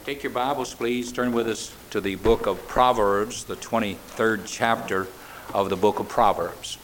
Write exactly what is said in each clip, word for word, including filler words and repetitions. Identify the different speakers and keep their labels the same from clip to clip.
Speaker 1: Take your Bibles, please. Turn with us to the book of Proverbs, the twenty-third chapter of the book of Proverbs.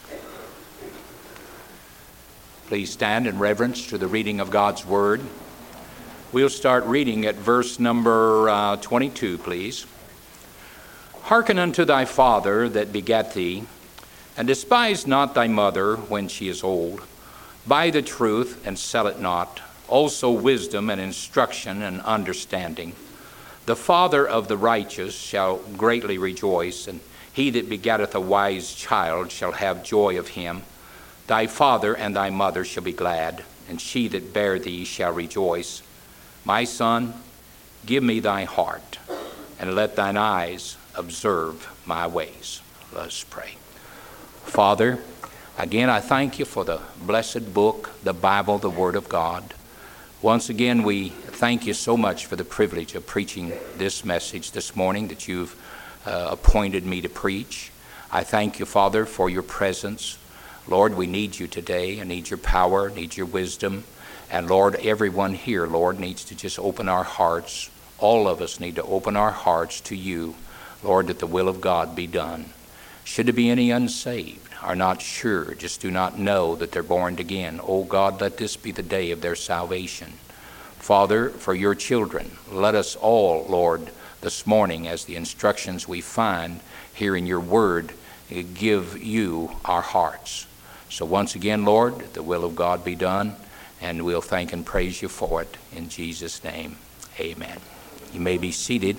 Speaker 1: Please stand in reverence to the reading of God's Word. We'll start reading at verse number uh, twenty-two, please. Hearken unto thy father that begat thee, and despise not thy mother when she is old. Buy the truth and sell it not, also wisdom and instruction and understanding. The father of the righteous shall greatly rejoice, and he that begetteth a wise child shall have joy of him. Thy father and thy mother shall be glad, and she that bare thee shall rejoice. My son, give me thy heart, and let thine eyes observe my ways. Let us pray. Father, again I thank you for the blessed book, the Bible, the Word of God. Once again, we thank you so much for the privilege of preaching this message this morning that you've uh, appointed me to preach. I thank you, Father, for your presence. Lord, we need you today. I need your power, need your wisdom. And Lord, everyone here, Lord, needs to just open our hearts. All of us need to open our hearts to you, Lord, that the will of God be done. Should there be any unsaved, are not sure, just do not know that they're born again, oh God, let this be the day of their salvation. Father, for your children, let us all, Lord, this morning, as the instructions we find here in your word, give you our hearts. So once again, Lord, the will of God be done, and we'll thank and praise you for it. In Jesus' name, amen. You may be seated.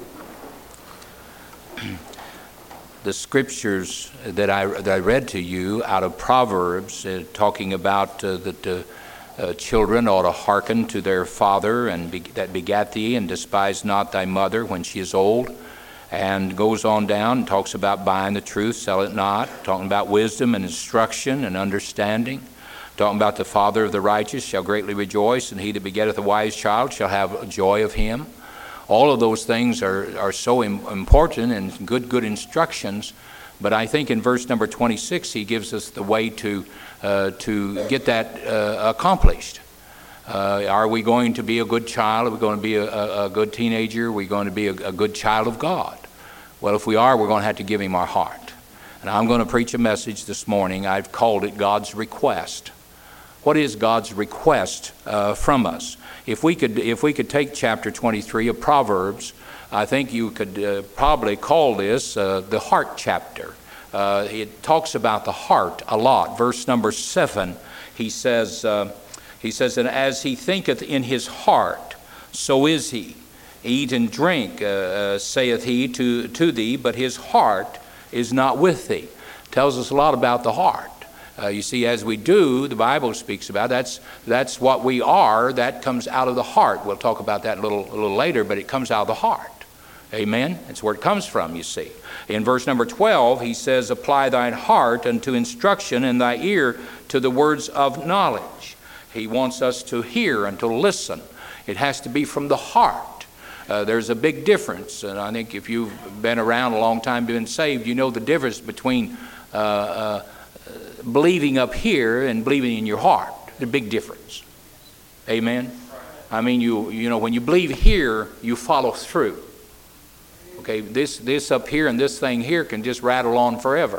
Speaker 1: The scriptures that I, that I read to you out of Proverbs, uh, talking about uh, that uh, uh, children ought to hearken to their father and be, that begat thee, and despise not thy mother when she is old, and goes on down and talks about buying the truth, sell it not, talking about wisdom and instruction and understanding, talking about the father of the righteous shall greatly rejoice, and he that begetteth a wise child shall have joy of him. All of those things are, are so im- important and good, good instructions. But I think in verse number twenty-six, he gives us the way to, uh, to get that uh, accomplished. Uh, are we going to be a good child? Are we going to be a, a, a good teenager? Are we going to be a, a good child of God? Well, if we are, we're going to have to give him our heart. And I'm going to preach a message this morning. I've called it God's Request. What is God's request uh, from us? If we could, if we could take chapter twenty-three of Proverbs, I think you could uh, probably call this uh, the heart chapter. Uh, it talks about the heart a lot. Verse number seven, he says, uh, he says, and as he thinketh in his heart, so is he. Eat and drink, uh, uh, saith he to to thee, but his heart is not with thee. Tells us a lot about the heart. Uh, you see, as we do, the Bible speaks about, that's that's what we are, that comes out of the heart. We'll talk about that a little, a little later, but it comes out of the heart. Amen? That's where it comes from, you see. In verse number twelve, he says, apply thine heart unto instruction, and thy ear to the words of knowledge. He wants us to hear and to listen. It has to be from the heart. Uh, there's a big difference, and I think if you've been around a long time, been saved, you know the difference between uh, uh, believing up here and believing in your heart. There's a big difference. Amen? I mean, you you know, when you believe here, you follow through. Okay, this, this up here and this thing here can just rattle on forever.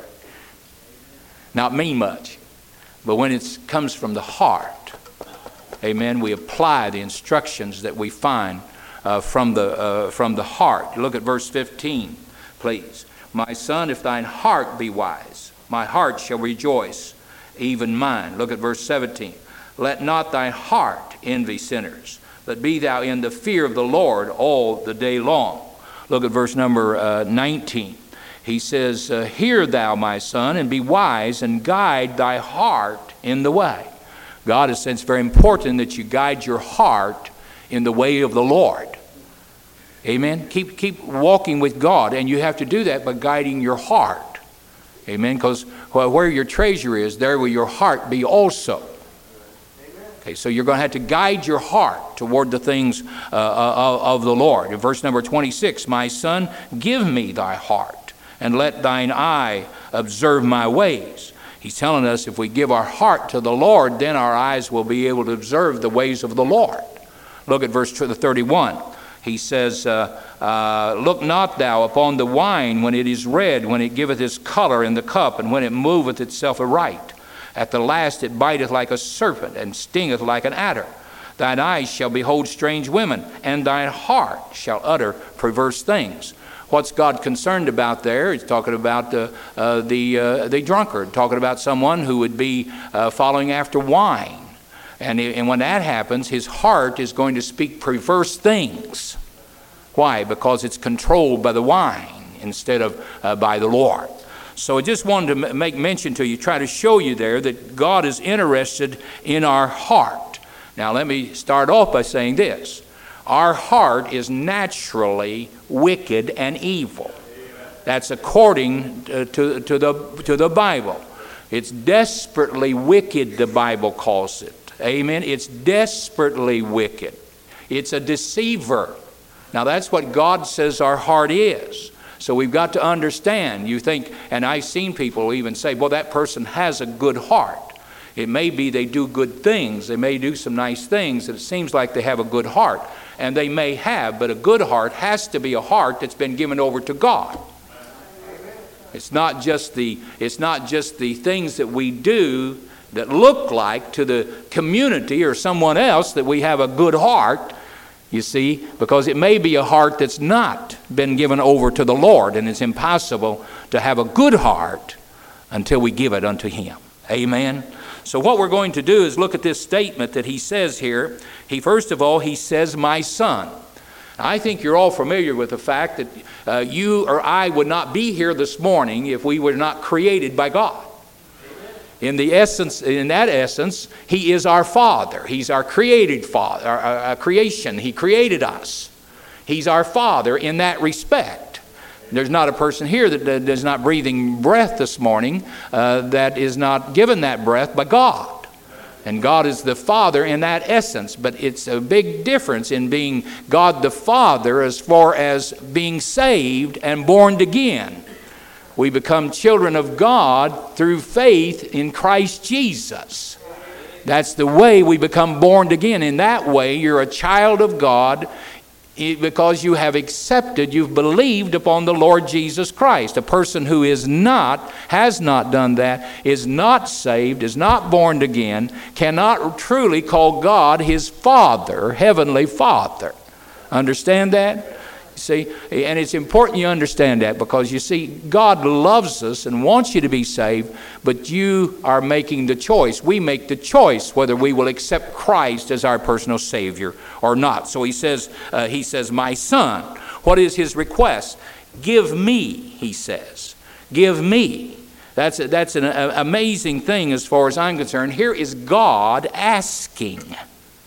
Speaker 1: Not mean much. But when it comes from the heart, amen, we apply the instructions that we find uh, from the uh, from the heart. Look at verse fifteen, please. My son, if thine heart be wise, my heart shall rejoice, even mine. Look at verse seventeen. Let not thy heart envy sinners, but be thou in the fear of the Lord all the day long. Look at verse number uh, nineteen. He says, uh, hear thou, my son, and be wise, and guide thy heart in the way. God has said it's very important that you guide your heart in the way of the Lord. Amen? Keep, keep walking with God, and you have to do that by guiding your heart. Amen? Because where your treasure is, there will your heart be also. Okay, so you're going to have to guide your heart toward the things uh, of, of the Lord. In verse number twenty-six, my son, give me thy heart, and let thine eye observe my ways. He's telling us if we give our heart to the Lord, then our eyes will be able to observe the ways of the Lord. Look at verse thirty-one. He says, uh, uh, look not thou upon the wine when it is red, when it giveth its color in the cup, and when it moveth itself aright. At the last it biteth like a serpent, and stingeth like an adder. Thine eyes shall behold strange women, and thine heart shall utter perverse things. What's God concerned about there? He's talking about uh, uh, the, uh, the drunkard, talking about someone who would be uh, following after wine. And, and when that happens, his heart is going to speak perverse things. Why? Because it's controlled by the wine instead of uh, by the Lord. So I just wanted to make mention to you, try to show you there that God is interested in our heart. Now let me start off by saying this. Our heart is naturally wicked and evil. That's according to, to, to, the, to the Bible. It's desperately wicked, the Bible calls it. Amen. It's desperately wicked. It's a deceiver. Now that's what God says our heart is. So we've got to understand. You think, and I've seen people even say, well, that person has a good heart. It may be they do good things. They may do some nice things. And it seems like they have a good heart. And they may have, but a good heart has to be a heart that's been given over to God. It's not just the, it's not just the things that we do that look like to the community or someone else that we have a good heart, you see, because it may be a heart that's not been given over to the Lord, and it's impossible to have a good heart until we give it unto Him. Amen. So what we're going to do is look at this statement that he says here. He, first of all, he says, my son. I think you're all familiar with the fact that uh, you or I would not be here this morning if we were not created by God. In the essence, in that essence, He is our Father. He's our created Father, our, our creation. He created us. He's our Father in that respect. There's not a person here that is not breathing breath this morning uh, that is not given that breath by God. And God is the Father in that essence. But it's a big difference in being God the Father as far as being saved and born again. We become children of God through faith in Christ Jesus. That's the way we become born again. In that way, you're a child of God because you have accepted, you've believed upon the Lord Jesus Christ. A person who is not, has not done that, is not saved, is not born again, cannot truly call God his Father, Heavenly Father. Understand that? See, and it's important you understand that, because you see, God loves us and wants you to be saved, but you are making the choice. We make the choice whether we will accept Christ as our personal Savior or not. So he says, uh, he says, my son. What is his request? Give me, he says. Give me. That's, a, that's an a, amazing thing as far as I'm concerned. Here is God asking.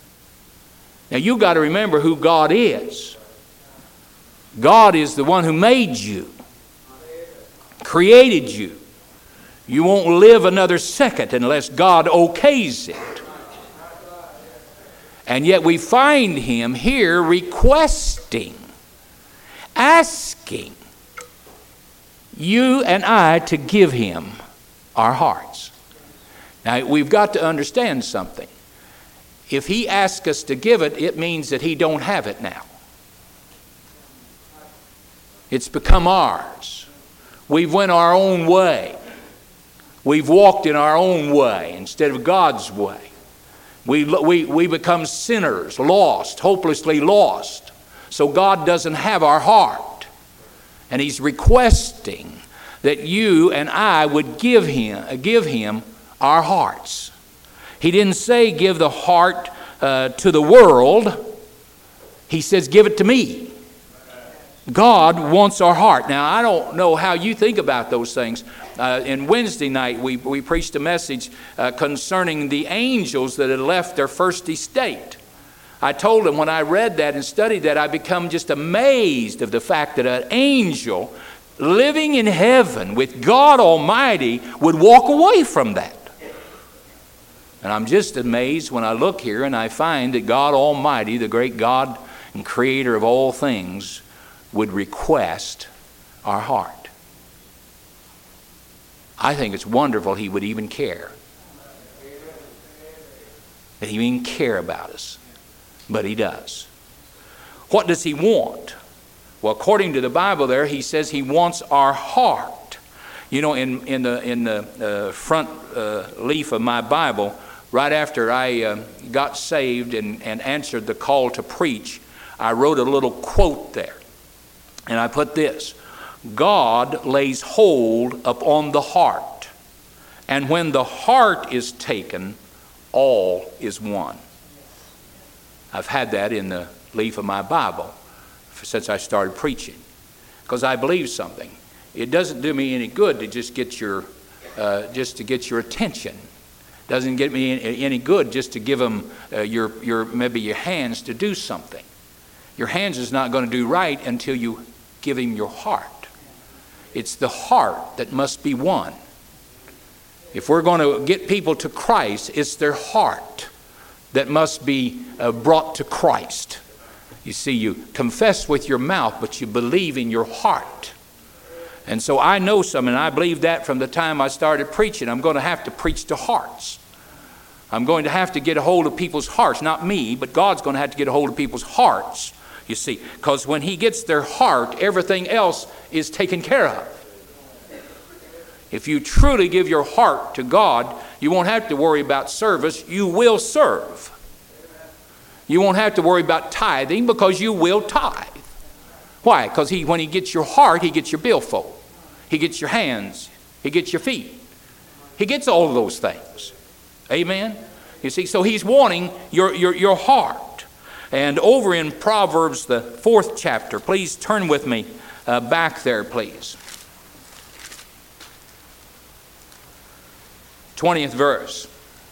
Speaker 1: Now you've got to remember who God is. God is the one who made you, created you. You won't live another second unless God okays it. And yet we find Him here requesting, asking you and I to give Him our hearts. Now we've got to understand something. If He asks us to give it, it means that He don't have it now. It's become ours. We've went our own way. We've walked in our own way instead of God's way. We, we, we become sinners, lost, hopelessly lost. So God doesn't have our heart. And He's requesting that you and I would give Him, give him our hearts. He didn't say give the heart uh, to the world. He says give it to me. God wants our heart. Now, I don't know how you think about those things. Uh, in Wednesday night, we, we preached a message uh, concerning the angels that had left their first estate. I told them when I read that and studied that, I become just amazed of the fact that an angel living in heaven with God Almighty would walk away from that. And I'm just amazed when I look here and I find that God Almighty, the great God and creator of all things, would request our heart. I think it's wonderful He would even care. That He even care about us. But He does. What does he want? Well, according to the Bible there, he says he wants our heart. You know, in, in the, in the uh, front uh, leaf of my Bible, right after I uh, got saved and, and answered the call to preach, I wrote a little quote there. And I put this: God lays hold upon the heart, and when the heart is taken, all is won. I've had that in the leaf of my Bible since I started preaching, because I believe something. It doesn't do me any good to just get your, uh, just to get your attention. Doesn't get me any, any good just to give them uh, your, your, maybe your hands to do something. Your hands is not going to do right until you give him your heart. It's the heart that must be won. If we're going to get people to Christ, it's their heart that must be uh, brought to Christ. You see, you confess with your mouth, but you believe in your heart. And so I know something, and I believe that from the time I started preaching. I'm going to have to preach to hearts. I'm going to have to get a hold of people's hearts. Not me, but God's going to have to get a hold of people's hearts, you see. Because when he gets their heart, everything else is taken care of. If you truly give your heart to God, you won't have to worry about service. You will serve. You won't have to worry about tithing, because you will tithe. Why? Because he, when he gets your heart, he gets your billfold. He gets your hands. He gets your feet. He gets all of those things. Amen? You see, so he's wanting your, your, your heart. And over in Proverbs, the fourth chapter, please turn with me uh, back there, please. twentieth verse.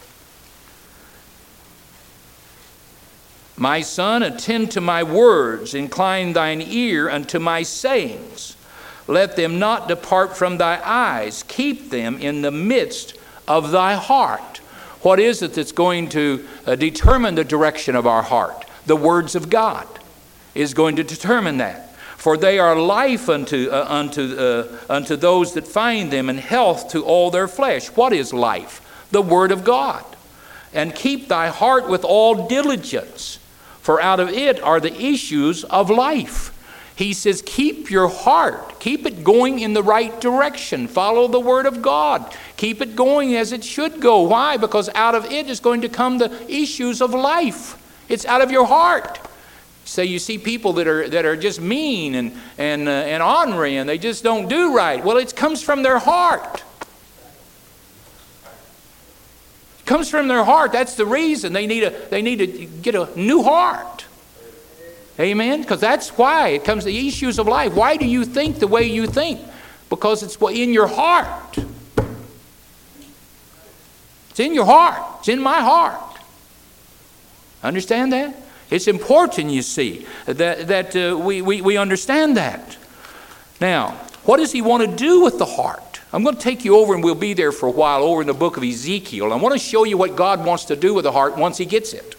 Speaker 1: My son, attend to my words, incline thine ear unto my sayings. Let them not depart from thy eyes. Keep them in the midst of thy heart. What is it that's going to uh, determine the direction of our heart? The words of God is going to determine that. For they are life unto, uh, unto, uh, unto those that find them, and health to all their flesh. What is life? The Word of God. And keep thy heart with all diligence, for out of it are the issues of life. He says, keep your heart. Keep it going in the right direction. Follow the Word of God. Keep it going as it should go. Why? Because out of it is going to come the issues of life. It's out of your heart. So you see people that are that are just mean and and uh, and ornery, and they just don't do right. Well, it comes from their heart. It comes from their heart. That's the reason they need a they need to get a new heart. Amen? Because that's why it comes to the issues of life. Why do you think the way you think? Because it's in your heart. It's in your heart. It's in my heart. Understand that? It's important, you see, that, that uh, we, we, we understand that. Now, what does he want to do with the heart? I'm going to take you over, and we'll be there for a while, over in the book of Ezekiel. I want to show you what God wants to do with the heart once he gets it.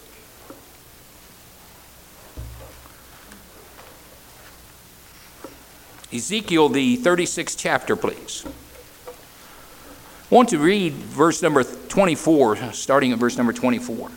Speaker 1: Ezekiel, the thirty-sixth chapter, please. I want to read verse number twenty-four, starting at verse number twenty-four.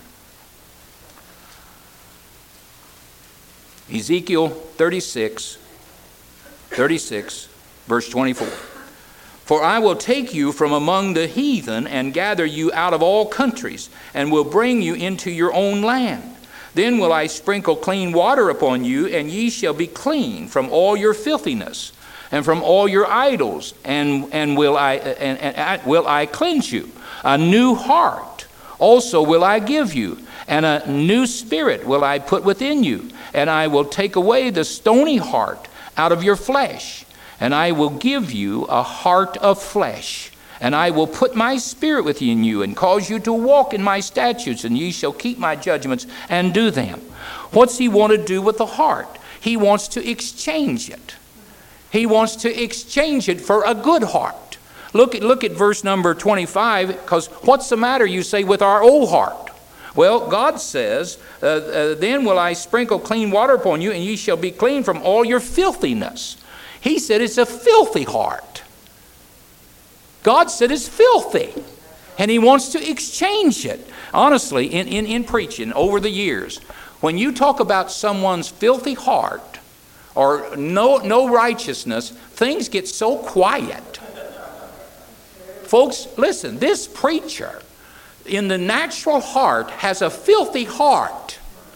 Speaker 1: Ezekiel thirty-six, thirty-six, verse twenty-four. For I will take you from among the heathen, and gather you out of all countries, and will bring you into your own land. Then will I sprinkle clean water upon you, and ye shall be clean from all your filthiness, and from all your idols, and, and, will, I, and, and will I cleanse you. A new heart also will I give you, and a new spirit will I put within you. And I will take away the stony heart out of your flesh, and I will give you a heart of flesh. And I will put my spirit within you, and cause you to walk in my statutes, and ye shall keep my judgments and do them. What's he want to do with the heart? He wants to exchange it. He wants to exchange it for a good heart. Look at, look at verse number twenty-five, because what's the matter, you say, with our old heart? Well, God says, uh, uh, then will I sprinkle clean water upon you, and ye shall be clean from all your filthiness. He said it's a filthy heart. God said it's filthy, and he wants to exchange it. Honestly, in, in, in preaching over the years, when you talk about someone's filthy heart or no, no righteousness, things get so quiet. Folks, listen, this preacher in the natural heart has a filthy heart.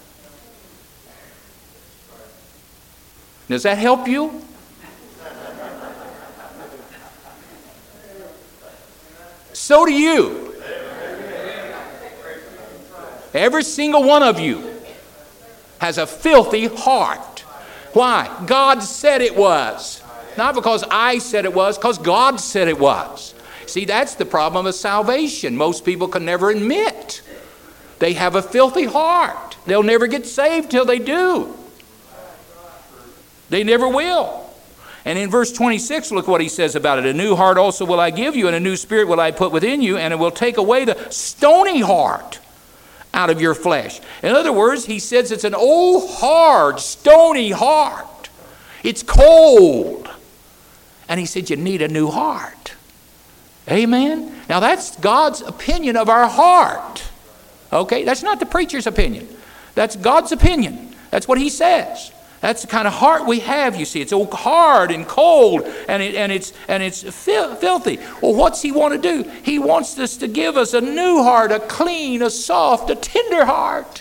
Speaker 1: Does that help you? So do you. Every single one of you has a filthy heart. Why? God said it was. Not because I said it was, because God said it was. See, that's the problem of salvation. Most people can never admit they have a filthy heart. They'll never get saved till they do. They never will. And in verse twenty-six, look what he says about it. A new heart also will I give you, and a new spirit will I put within you, and it will take away the stony heart out of your flesh. In other words, he says it's an old, hard, stony heart. It's cold. And he said you need a new heart. Amen? Now that's God's opinion of our heart. Okay? That's not the preacher's opinion. That's God's opinion. That's what he says. That's the kind of heart we have, you see. It's all hard and cold, and, it, and it's, and it's fil- filthy. Well, what's he want to do? He wants us to give us a new heart, a clean, a soft, a tender heart.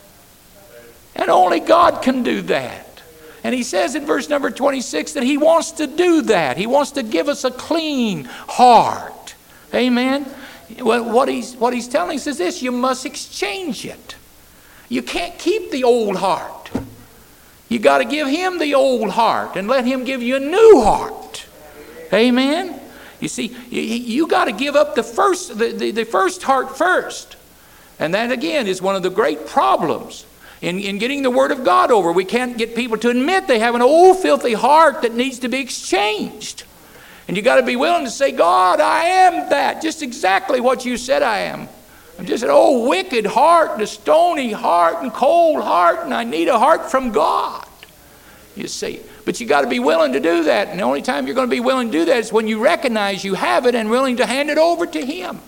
Speaker 1: And only God can do that. And he says in verse number twenty-six that he wants to do that. He wants to give us a clean heart. Amen? Well, what he's, what he's telling us is this: you must exchange it. You can't keep the old heart. You got to give him the old heart and let him give you a new heart. Amen? You see, you, you got to give up the first, the, the, the first heart first. And that, again, is one of the great problems in, in getting the Word of God over. We can't get people to admit they have an old, filthy heart that needs to be exchanged. And you got to be willing to say, God, I am that, just exactly what you said I am. I'm just an old wicked heart, and a stony heart, and cold heart, and I need a heart from God. You see. But you got to be willing to do that. And the only time you're going to be willing to do that is when you recognize you have it and willing to hand it over to him.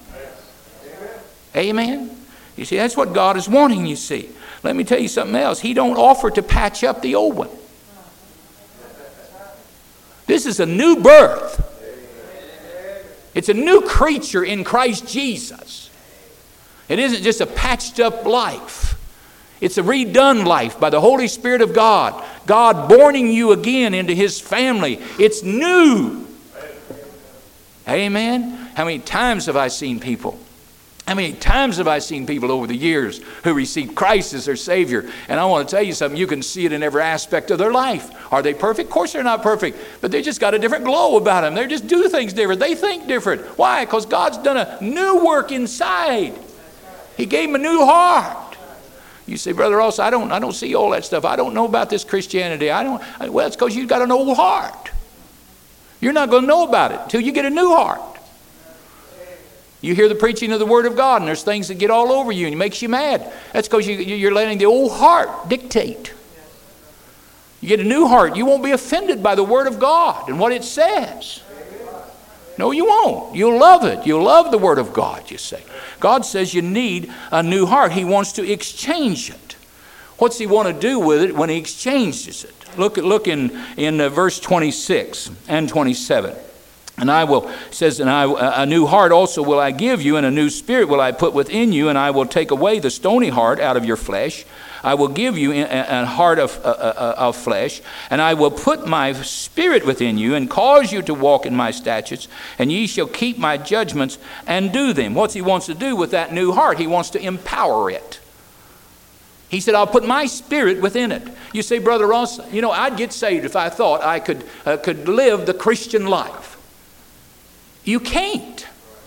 Speaker 1: Amen. Amen? You see, that's what God is wanting, you see. Let me tell you something else. He don't offer to patch up the old one. This is a new birth. It's a new creature in Christ Jesus. It isn't just a patched up life. It's a redone life by the Holy Spirit of God. God borning you again into his family. It's new. Amen? How many times have I seen people? How many times have I seen people over the years who received Christ as their Savior? And I want to tell you something. You can see it in every aspect of their life. Are they perfect? Of course they're not perfect. But they just got a different glow about them. They just do things different. They think different. Why? Because God's done a new work inside. He gave him a new heart. You say, Brother Ross, I don't, I don't see all that stuff. I don't know about this Christianity. I don't. I, well, it's because you've got an old heart. You're not going to know about it until you get a new heart. You hear the preaching of the Word of God, and there's things that get all over you, and it makes you mad. That's because you, you're letting the old heart dictate. You get a new heart. You won't be offended by the Word of God and what it says. No, you won't. You'll love it. You'll love the Word of God, you say. God says you need a new heart. He wants to exchange it. What's he want to do with it when he exchanges it? Look at look in, in uh, verse twenty-six and twenty-seven. And I will, says, and I, a new heart also will I give you, and a new spirit will I put within you, and I will take away the stony heart out of your flesh. I will give you a heart of, uh, of flesh, and I will put my spirit within you and cause you to walk in my statutes, and ye shall keep my judgments and do them. What's he wants to do with that new heart? He wants to empower it. He said, I'll put my spirit within it. You say, Brother Ross, you know, I'd get saved if I thought I could, uh, could live the Christian life. You can't.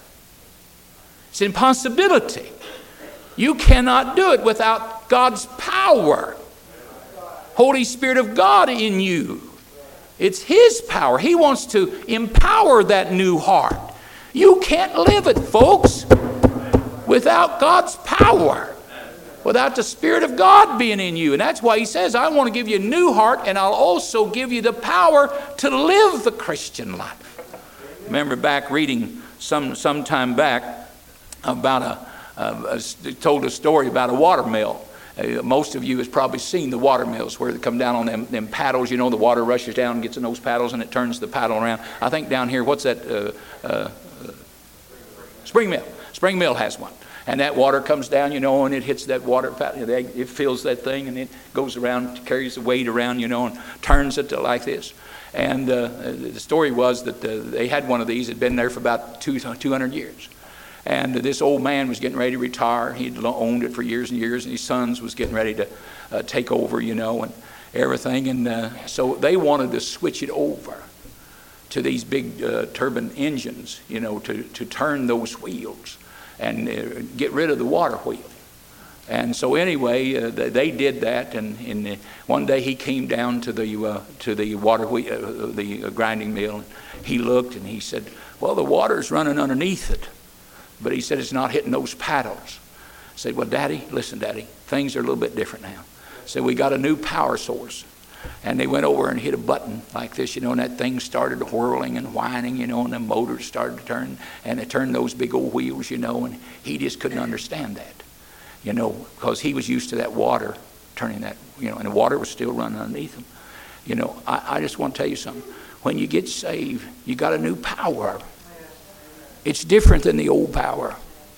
Speaker 1: It's an impossibility. You cannot do it without God's power. Holy Spirit of God in you. It's his power. He wants to empower that new heart. You can't live it, folks, without God's power, without the Spirit of God being in you. And that's why he says, I want to give you a new heart, and I'll also give you the power to live the Christian life. Remember back reading some some time back about a, a, a told a story about a watermill.
Speaker 2: Uh, most of you has probably seen the water mills where they come down on them, them paddles. You know, the water rushes down and gets in those paddles and it turns the paddle around. I think down here, what's that? Uh, uh, Spring Mill. Spring Mill has one. And that water comes down, you know, and it hits that water, it fills that thing, and it goes around, carries the weight around, you know, and turns it to like this. And uh, the story was that uh, they had one of these, had been there for about two, 200 years. And uh, this old man was getting ready to retire. He'd owned it for years and years, and his sons was getting ready to uh, take over, you know, and everything. And uh, so they wanted to switch it over to these big uh, turbine engines, you know, to, to turn those wheels and uh, get rid of the water wheel. And so anyway, uh, they, they did that, and, and uh, one day he came down to the uh, to the water wheel, uh, the uh, grinding mill. And he looked and he said, "Well, the water's running underneath it," but he said it's not hitting those paddles. I said, "Well, Daddy, listen, Daddy, things are a little bit different now." So we got a new power source. And they went over and hit a button like this, you know, and that thing started whirling and whining, you know, and the motors started to turn, and it turned those big old wheels, you know, and he just couldn't understand that, you know, because he was used to that water turning that, you know, and the water was still running underneath him. You know, I, I just want to tell you something. When you get saved, you got a new power. It's different than the old power.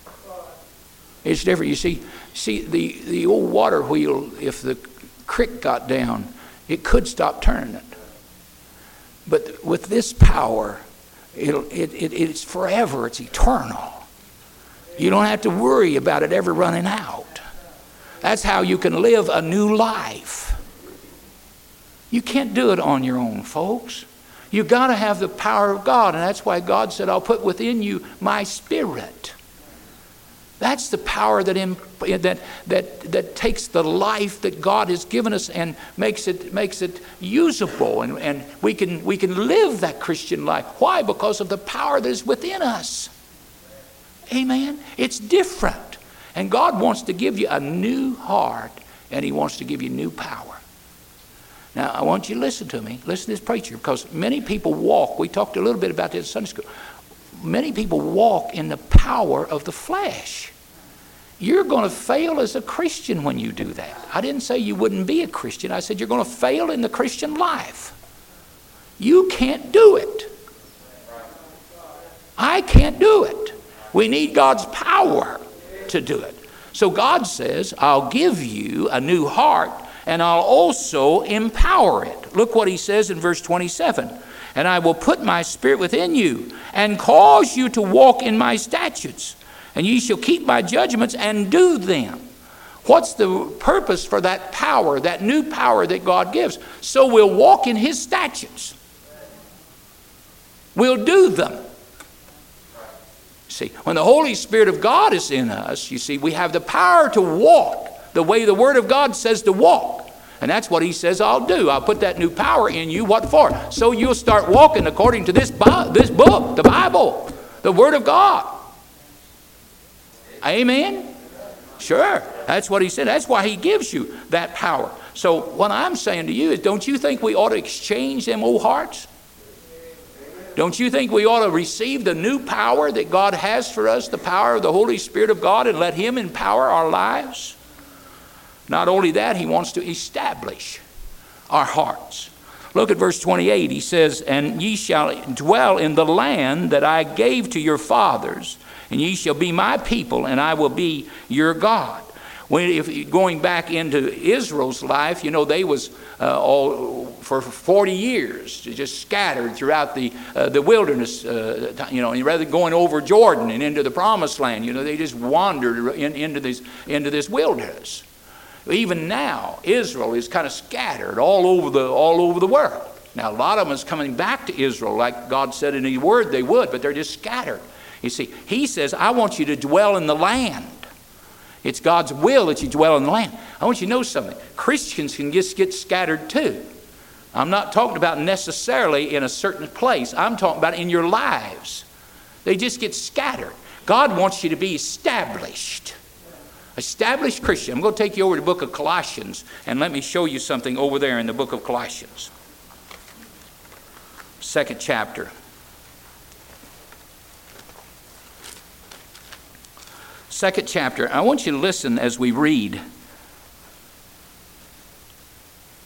Speaker 2: It's different. You see, see the, the old water wheel, if the creek got down, it could stop turning it. But with this power, it'll, it, it, it's forever. It's eternal. You don't have to worry about it ever running out. That's how you can live a new life. You can't do it on your own, folks. You've got to have the power of God. And that's why God said, "I'll put within you my spirit." That's the power that, in, that, that, that takes the life that God has given us and makes it, makes it usable. And, and we can, we can live that Christian life. Why? Because of the power that is within us. Amen? It's different. And God wants to give you a new heart, and He wants to give you new power. Now, I want you to listen to me. Listen to this preacher, because many people walk. We talked a little bit about this in Sunday school. Many people walk in the power of the flesh. You're going to fail as a Christian when you do that. I didn't say you wouldn't be a Christian. I said you're going to fail in the Christian life. You can't do it. I can't do it. We need God's power to do it. So God says, "I'll give you a new heart, and I'll also empower it." Look what He says in verse twenty-seven. "And I will put my spirit within you, and cause you to walk in my statutes. And ye shall keep my judgments and do them." What's the purpose for that power, that new power that God gives? So we'll walk in His statutes. We'll do them. See, when the Holy Spirit of God is in us, you see, we have the power to walk the way the Word of God says to walk. And that's what He says, "I'll do. I'll put that new power in you." What for? So you'll start walking according to this, this book, the Bible, the Word of God. Amen? Sure. That's what He said. That's why He gives you that power. So what I'm saying to you is, don't you think we ought to exchange them old hearts? Don't you think we ought to receive the new power that God has for us, the power of the Holy Spirit of God, and let Him empower our lives? Not only that, He wants to establish our hearts. Look at verse twenty-eight. He says, "And ye shall dwell in the land that I gave to your fathers, and ye shall be my people, and I will be your God." When, if going back into Israel's life, you know, they was uh, all for forty years just scattered throughout the uh, the wilderness. Uh, you know, and rather than going over Jordan and into the Promised Land, you know, they just wandered in, into this into this wilderness. Even now, Israel is kind of scattered all over the all over the world. Now, a lot of them is coming back to Israel, like God said in His Word they would, but they're just scattered. You see, He says, "I want you to dwell in the land." It's God's will that you dwell in the land. I want you to know something. Christians can just get scattered too. I'm not talking about necessarily in a certain place. I'm talking about in your lives. They just get scattered. God wants you to be established. Established Christian. I'm going to take you over to the book of Colossians, and let me show you something over there in the book of Colossians. Second chapter. Second chapter. I want you to listen as we read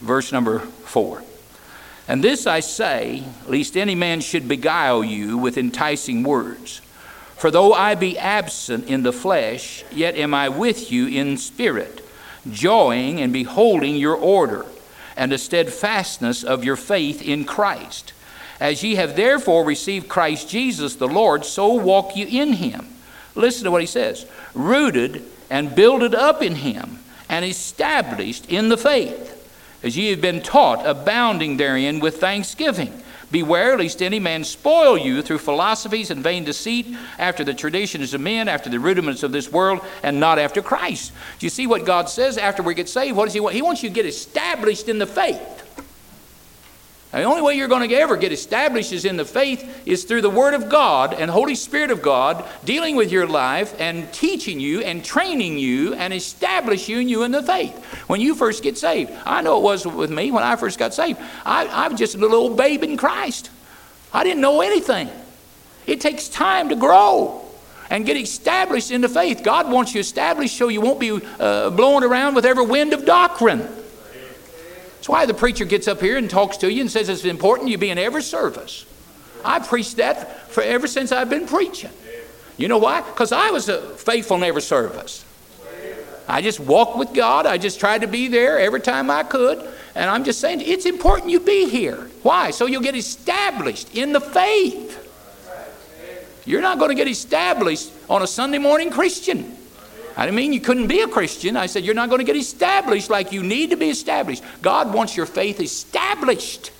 Speaker 1: verse number four. And this I say, lest any man should beguile you with enticing words. For though I be absent in the flesh, yet am I with you in spirit, joying and beholding your order, and the steadfastness of your faith in Christ. As ye have therefore received Christ Jesus the Lord, so walk you in him. Listen to what he says. Rooted and builded up in him, and established in the faith, as ye have been taught, abounding therein with thanksgiving. Beware lest any man spoil you through philosophies and vain deceit, after the traditions of men, after the rudiments of this world, and not after Christ. Do you see what God says after we get saved? What does he want? He wants you to get established in the faith. Now, the only way you're going to ever get established is in the faith is through the Word of God and Holy Spirit of God dealing with your life and teaching you and training you and establishing you in the faith. When you first get saved, I know it was with me when I first got saved. I, I was just a little old babe in Christ. I didn't know anything. It takes time to grow and get established in the faith. God wants you established so you won't be uh, blown around with every wind of doctrine. That's why the preacher gets up here and talks to you and says it's important you be in every service. I preached that for ever since I've been preaching. You know why? Because I was uh, faithful in every service. I just walked with God. I just tried to be there every time I could. And I'm just saying it's important you be here. Why? So you'll get established in the faith. You're not going to get established on a Sunday morning Christian. I didn't mean you couldn't be a Christian. I said you're not going to get established like you need to be established. God wants your faith established.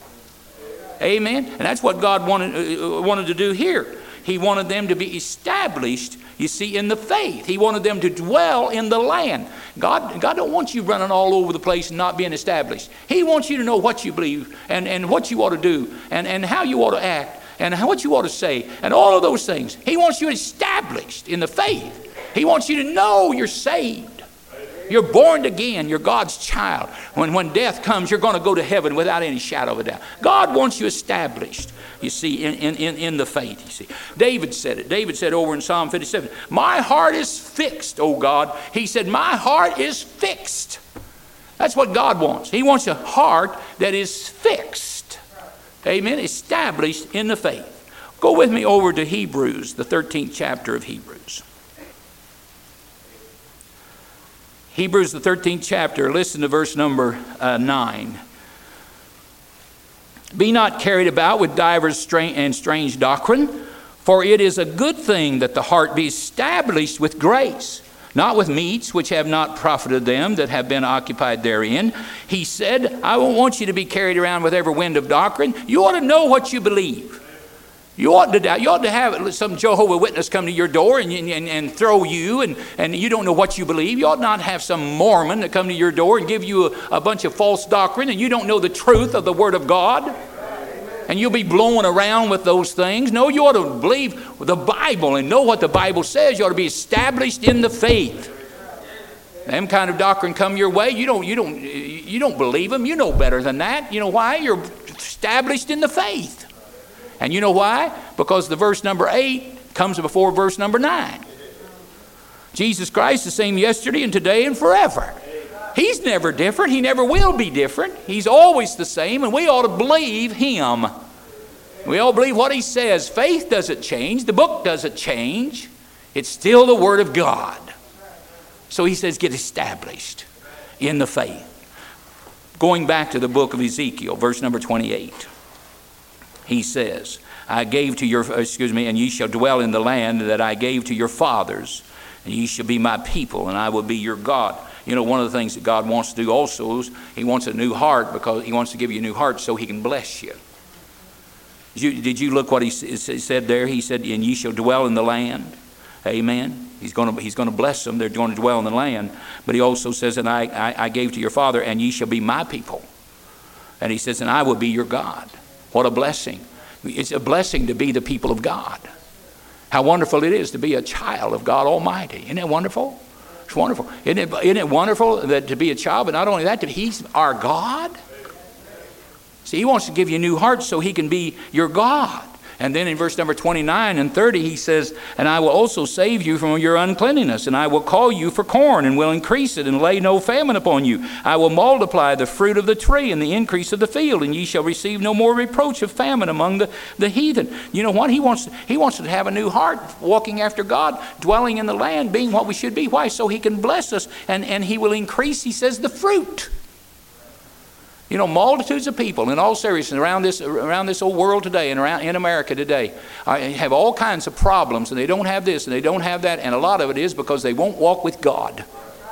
Speaker 1: Amen. And that's what God wanted, uh, wanted to do here. He wanted them to be established, you see, in the faith. He wanted them to dwell in the land. God, God don't want you running all over the place and not being established. He wants you to know what you believe and, and what you ought to do and, and how you ought to act and how, what you ought to say and all of those things. He wants you established in the faith. He wants you to know you're saved. You're born again. You're God's child. When, when death comes, you're going to go to heaven without any shadow of a doubt. God wants you established, you see, in, in, in the faith, you see. David said it. David said over in Psalm fifty-seven, my heart is fixed, O God. He said, my heart is fixed. That's what God wants. He wants a heart that is fixed. Amen. Established in the faith. Go with me over to Hebrews, the thirteenth chapter of Hebrews. Hebrews, the thirteenth chapter, listen to verse number uh, nine. Be not carried about with divers strange and strange doctrine, for it is a good thing that the heart be established with grace, not with meats which have not profited them that have been occupied therein. He said, I don't want you to be carried around with every wind of doctrine. You ought to know what you believe. You ought to you ought to have some Jehovah's Witness come to your door and, and, and throw you and, and you don't know what you believe. You ought not have some Mormon that come to your door and give you a, a bunch of false doctrine and you don't know the truth of the Word of God. And you'll be blowing around with those things. No, you ought to believe the Bible and know what the Bible says. You ought to be established in the faith. Them kind of doctrine come your way. You don't, you don't, you don't believe them. You know better than that. You know why? You're established in the faith. And you know why? Because the verse number eight comes before verse number nine. Jesus Christ the same yesterday and today and forever. He's never different. He never will be different. He's always the same, and we ought to believe him. We all believe what he says. Faith doesn't change. The book doesn't change. It's still the Word of God. So he says, get established in the faith. Going back to the book of Ezekiel, verse number twenty-eight. He says, I gave to your, excuse me, and ye shall dwell in the land that I gave to your fathers, and ye shall be my people, and I will be your God. You know, one of the things that God wants to do also is he wants a new heart because he wants to give you a new heart so he can bless you. Did you, did you look what he said there? He said, and ye shall dwell in the land. Amen. He's going to, he's going to bless them. They're going to dwell in the land. But he also says, and I, I, I gave to your father, and ye shall be my people. And he says, and I will be your God. What a blessing. It's a blessing to be the people of God. How wonderful it is to be a child of God Almighty. Isn't it wonderful? It's wonderful. Isn't it, isn't it wonderful that to be a child, but not only that, that he's our God? See, he wants to give you a new heart so he can be your God.
Speaker 2: And then in verse number twenty-nine and thirty, he says, and I will also save you from your uncleanness, and I will call you for corn, and will increase it, and lay no famine upon you. I will multiply the fruit of the tree and the increase of the field, and ye shall receive no more reproach of famine among the, the heathen. You know what? He wants, he wants to have a new heart, walking after God, dwelling in the land, being what we should be. Why? So he can bless us, and, and he will increase, he says, the fruit. You know, multitudes of people, in all seriousness, around this around this old world today and around in America today, uh, have all kinds of problems, and they don't have this and they don't have that, and a lot of it is because they won't walk with God.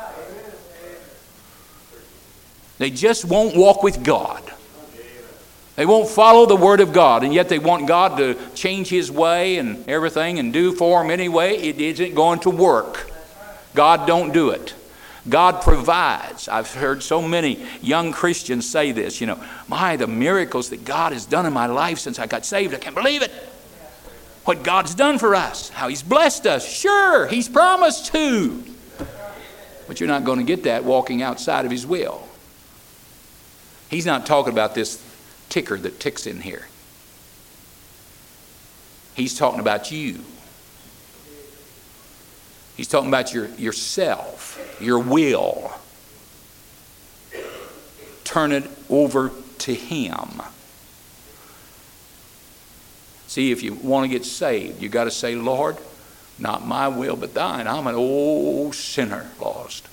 Speaker 2: They just won't walk with God. They won't follow the Word of God, and yet they want God to change His way and everything and do for them anyway. It isn't going to work. God don't do it. God provides. I've heard so many young Christians say this, you know, my, the miracles that God has done in my life since I got saved, I can't believe it. What God's done for us, how He's blessed us. Sure, He's promised to. But you're not going to get that walking outside of His will. He's not talking about this ticker that ticks in here. He's talking about you. He's talking about your yourself, your will. Turn it over to Him. See, if you want to get saved, you got to say, Lord, not my will but thine. I'm an old sinner lost.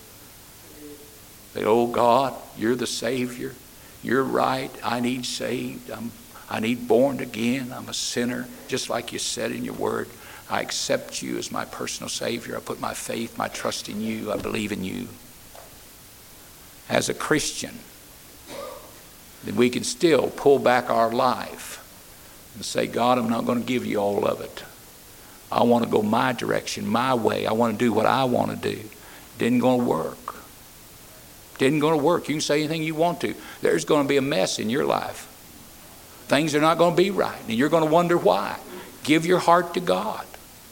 Speaker 2: Say, oh God, you're the Savior. You're right. I need saved. I'm, I need born again. I'm a sinner, just like you said in your word. I accept you as my personal Savior. I put my faith, my trust in you. I believe in you. As a Christian, then we can still pull back our life and say, God, I'm not going to give you all of it. I want to go my direction, my way. I want to do what I want to do. Didn't going to work. Didn't going to work. You can say anything you want to. There's going to be a mess in your life. Things are not going to be right, and you're going to wonder why. Give your heart to God.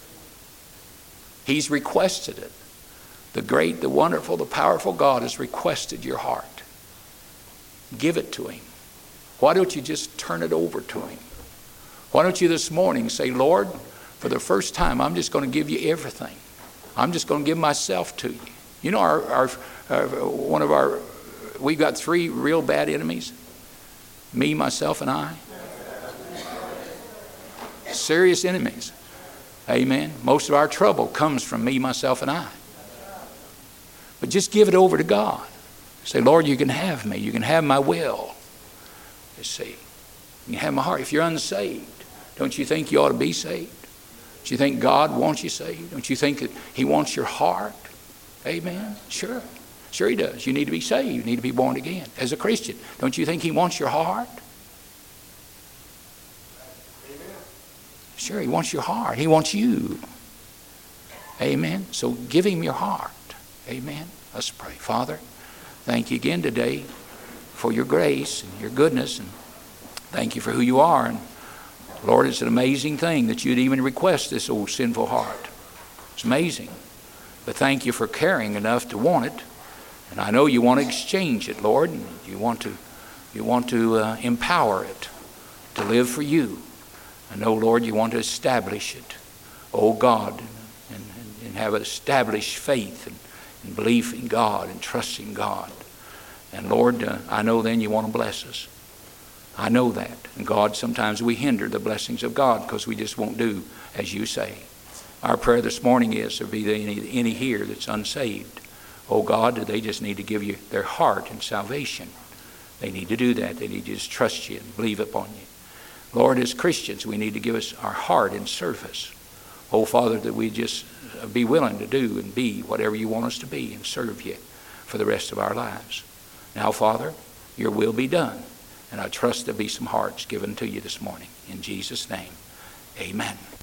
Speaker 2: He's requested it. The great, the wonderful, the powerful God has requested your heart. Give it to Him. Why don't you just turn it over to Him? Why don't you this morning say, Lord, for the first time, I'm just going to give you everything. I'm just going to give myself to you. You know, our, our, our one of our, we've got three real bad enemies. Me, myself, and I. Serious enemies. Amen. Most of our trouble comes from me, myself, and I. But just give it over to God. Say, Lord, you can have me. You can have my will. You see, you can have my heart. If you're unsaved, don't you think you ought to be saved? Don't you think God wants you saved? Don't you think that He wants your heart? Amen. Sure. Sure He does. You need to be saved. You need to be born again. As a Christian, don't you think He wants your heart? Sure, He wants your heart. He wants you. Amen. So give Him your heart. Amen. Let's pray. Father, thank you again today for your grace and your goodness, and thank you for who you are. And Lord, it's an amazing thing that you'd even request this old sinful heart. It's amazing. But thank you for caring enough to want it. And I know you want to exchange it, Lord. And you want to, you want to uh, empower it to live for you. I know, Lord, you want to establish it, oh God, and, and, and have an established faith and, and belief in God and trust in God. And Lord, uh, I know then you want to bless us. I know that. And God, sometimes we hinder the blessings of God because we just won't do as you say. Our prayer this morning is there be any, any here that's unsaved. Oh God, they just need to give you their heart and salvation. They need to do that. They need to just trust you and believe upon you. Lord, as Christians, we need to give us our heart in service. Oh, Father, that we just be willing to do and be whatever you want us to be and serve you for the rest of our lives. Now, Father, your will be done. And I trust there'll be some hearts given to you this morning. In Jesus' name, amen.